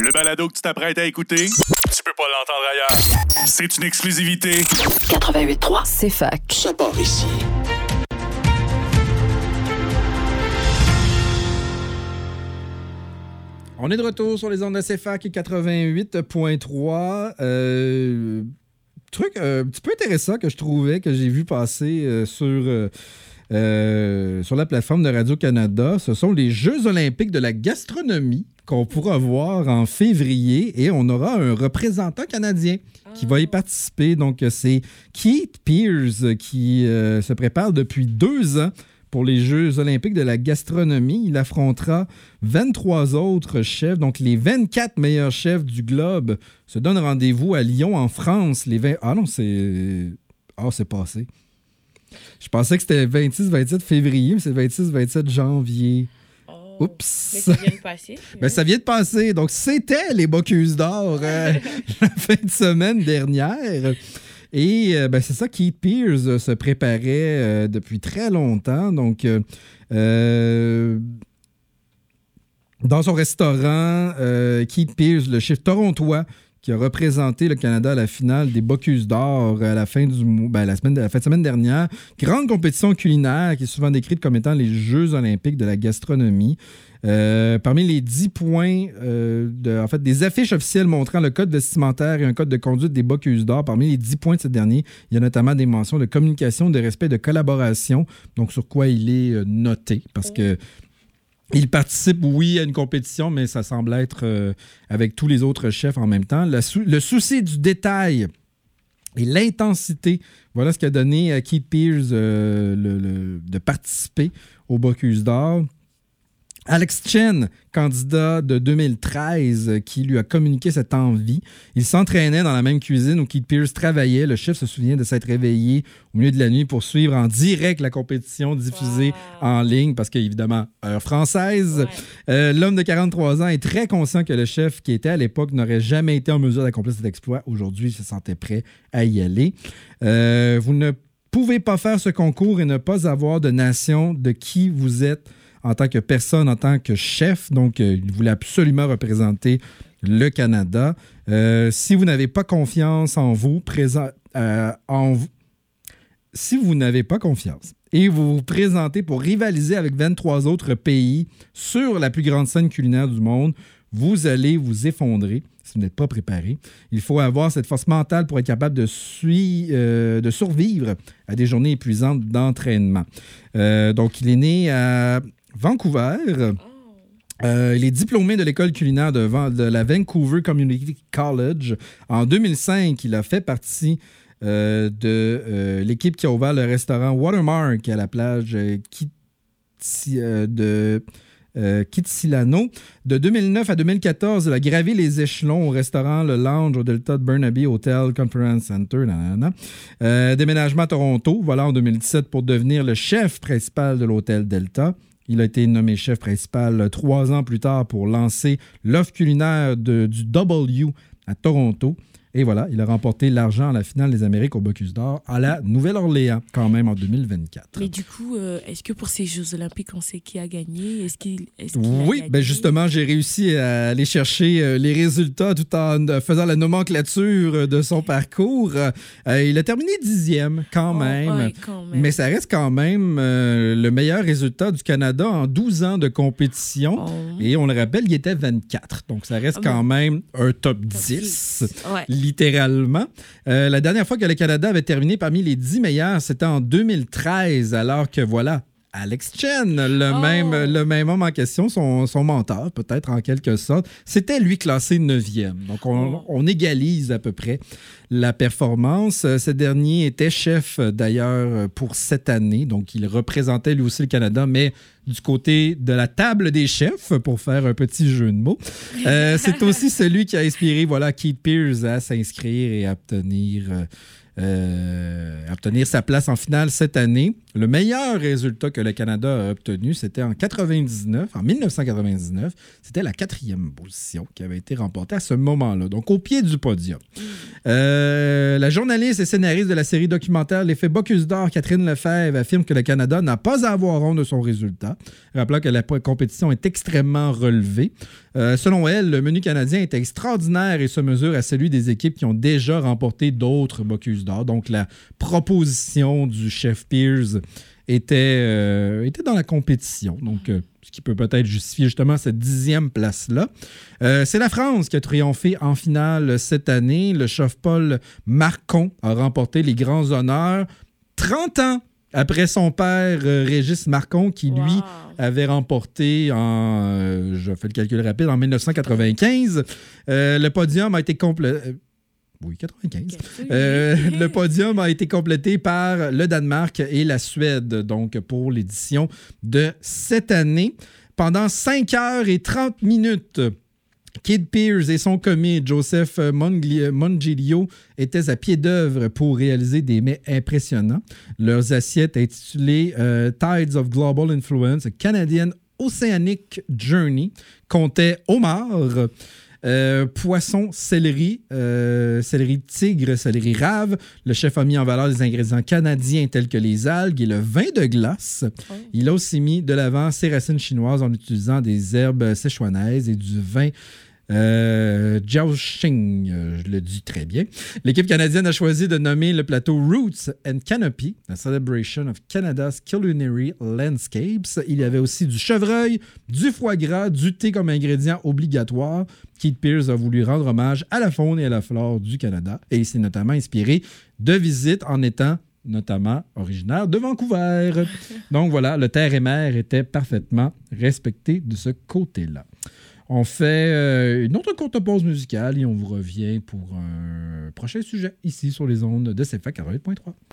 Le balado que tu t'apprêtes à écouter, tu peux pas l'entendre ailleurs. C'est une exclusivité. 88.3, c'est fac. Ça part ici. On est de retour sur les ondes de CFAC 88.3. Truc un petit peu intéressant que je trouvais, que j'ai vu passer sur la plateforme de Radio-Canada, ce sont les Jeux olympiques de la gastronomie qu'on pourra voir en février et on aura un représentant canadien qui va y participer. Donc, c'est Keith Pierce qui se prépare depuis 2 ans pour les Jeux olympiques de la gastronomie. Il affrontera 23 autres chefs, donc les 24 meilleurs chefs du globe se donnent rendez-vous à Lyon, en France. Ah non, c'est passé. Je pensais que c'était 26-27 février, mais c'est 26-27 janvier. Oups! Mais ça vient de passer. Ben, ça vient de passer. Donc, c'était les Bocuse d'or la fin de semaine dernière. Et c'est ça, Keith Pierce se préparait depuis très longtemps. Donc, dans son restaurant, Keith Pierce, le chef torontois, qui a représenté le Canada à la finale des Bocuse d'or à la fin la fin de semaine dernière. Grande compétition culinaire qui est souvent décrite comme étant les Jeux olympiques de la gastronomie. Parmi les 10 points des affiches officielles montrant le code vestimentaire et un code de conduite des Bocuse d'or, parmi les 10 points de ce dernier, il y a notamment des mentions de communication, de respect, de collaboration, donc sur quoi il est noté, parce que il participe, oui, à une compétition, mais ça semble être avec tous les autres chefs en même temps. Le souci du détail et l'intensité, voilà ce qu'a donné à Keith Pierce de participer au Bocuse d'or. Alex Chen, candidat de 2013, qui lui a communiqué cette envie. Il s'entraînait dans la même cuisine où Keith Pierce travaillait. Le chef se souvient de s'être réveillé au milieu de la nuit pour suivre en direct la compétition diffusée en ligne, parce qu'évidemment, heure française. Ouais. L'homme de 43 ans est très conscient que le chef qui était à l'époque n'aurait jamais été en mesure d'accomplir cet exploit. Aujourd'hui, il se sentait prêt à y aller. Vous ne pouvez pas faire ce concours et ne pas avoir de nation de qui vous êtes en tant que personne, en tant que chef. Donc, il voulait absolument représenter le Canada. Si vous n'avez pas confiance en vous, si vous n'avez pas confiance et vous vous présentez pour rivaliser avec 23 autres pays sur la plus grande scène culinaire du monde, vous allez vous effondrer si vous n'êtes pas préparé. Il faut avoir cette force mentale pour être capable de survivre à des journées épuisantes d'entraînement. Donc, il est né à Vancouver. Il est diplômé de l'école culinaire de la Vancouver Community College. En 2005, il a fait partie de l'équipe qui a ouvert le restaurant Watermark à la plage Kitsilano. De 2009 à 2014, il a gravi les échelons au restaurant Le Lounge au Delta de Burnaby Hotel Conference Center. Déménagement à Toronto, voilà, en 2017 pour devenir le chef principal de l'hôtel Delta. Il a été nommé chef principal 3 ans plus tard pour lancer l'offre culinaire du W à Toronto. Et voilà, il a remporté l'argent à la finale des Amériques au Bocuse d'or à la Nouvelle-Orléans, quand même, en 2024. Mais du coup, est-ce que pour ces Jeux olympiques, on sait qui a gagné? Oui, ben justement, j'ai réussi à aller chercher les résultats tout en faisant la nomenclature de son parcours. Il a terminé 10e, quand même. Ouais, quand même. Mais ça reste quand même le meilleur résultat du Canada en 12 ans de compétition. Et on le rappelle, il était 24. Donc, ça reste quand même un top 10. Ouais. Littéralement. La dernière fois que le Canada avait terminé parmi les 10 meilleurs, c'était en 2013, alors que voilà, Alex Chen, le même homme en question, son mentor, peut-être en quelque sorte, c'était lui classé 9e. Donc, on égalise à peu près la performance. Ce dernier était chef, d'ailleurs, pour cette année. Donc, il représentait lui aussi le Canada, mais du côté de la table des chefs, pour faire un petit jeu de mots. C'est aussi celui qui a inspiré Keith Pierce à s'inscrire et à obtenir sa place en finale cette année. Le meilleur résultat que le Canada a obtenu, c'était en 1999. C'était la 4e position qui avait été remportée à ce moment-là, donc au pied du podium. La journaliste et scénariste de la série documentaire L'effet Bocuse d'Or, Catherine Lefebvre, affirme que le Canada n'a pas à avoir honte de son résultat, rappelant que la compétition est extrêmement relevée. Selon elle, le menu canadien est extraordinaire et se mesure à celui des équipes qui ont déjà remporté d'autres Bocuse d'Or. Donc, la proposition du chef Pierce était dans la compétition. Donc, ce qui peut peut-être justifier justement cette 10e place-là. C'est la France qui a triomphé en finale cette année. Le chef Paul Marcon a remporté les grands honneurs 30 ans après son père Régis Marcon, qui lui avait remporté je fais le calcul rapide, en 1995. Le podium a été complété. Oui, 95. Le podium a été complété par le Danemark et la Suède, donc pour l'édition de cette année. Pendant 5 heures et 30 minutes, Kid Pierce et son commis Joseph Mongilio étaient à pied d'œuvre pour réaliser des mets impressionnants. Leurs assiettes intitulées Tides of Global Influence, A Canadian Oceanic Journey, comptaient homard, poisson, céleri, céleri tigre, céleri rave. Le chef a mis en valeur des ingrédients canadiens tels que les algues et le vin de glace. Oh. Il a aussi mis de l'avant ses racines chinoises en utilisant des herbes séchuanaises et du vin Jiaoxing, je le dis très bien. L'équipe canadienne a choisi de nommer le plateau Roots and Canopy, a celebration of Canada's culinary landscapes. Il y avait aussi du chevreuil, du foie gras, du thé comme ingrédient obligatoire. Keith Pierce a voulu rendre hommage à la faune et à la flore du Canada et il s'est notamment inspiré de visites en étant notamment originaire de Vancouver. Donc voilà, le terre et mer était parfaitement respecté de ce côté-là. On fait une autre courte pause musicale et on vous revient pour un prochain sujet ici sur les ondes de CFAC 88.3.